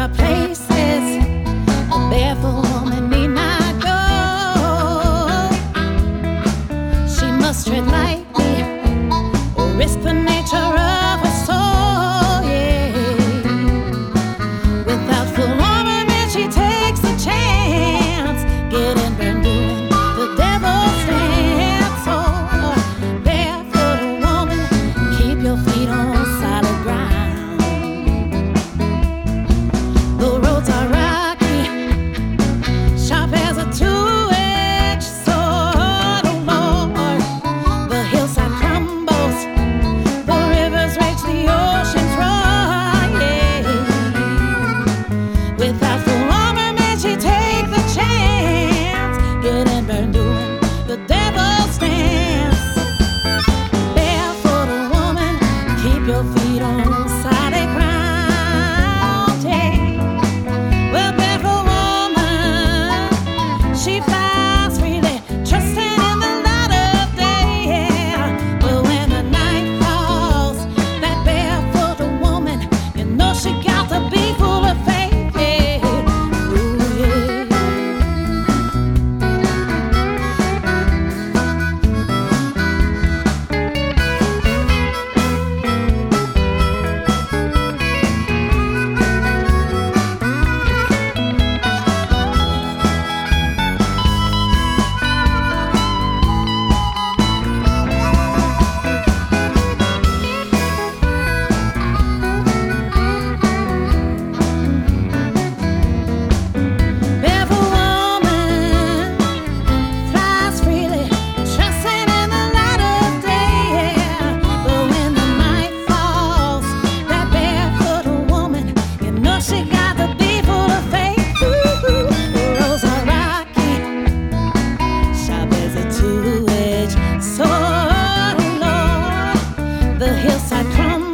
are places a barefoot woman need not go. She must tread lightly or risk the nature of her soul. Yeah. Without full armament, she takes a chance, getting burned doing the devil's dance. So, barefoot woman, keep your feet on solid ground. The roads are rocky, sharp as a two-edged sword. Oh Lord, the hillside crumbles, the rivers rage, the oceans roar. Yeah. Without full armament, she take the chance, getting burned doing the devil's dance. Barefoot woman, keep your feet on solid ground. Yeah. Well, barefoot woman, she flies freely, trusting in the light of day. Yeah. But when the night falls, that barefoot woman, you know she got to be full of faith. Yeah. Ooh, yeah. Barefoot woman flies freely, trusting in the light of day. Yeah. But when the night falls, that barefoot woman, you know she got to be full of faith. Ooh, the roads are rocky, sharp as a two-edged sword. Oh Lord, the hillside crumbles.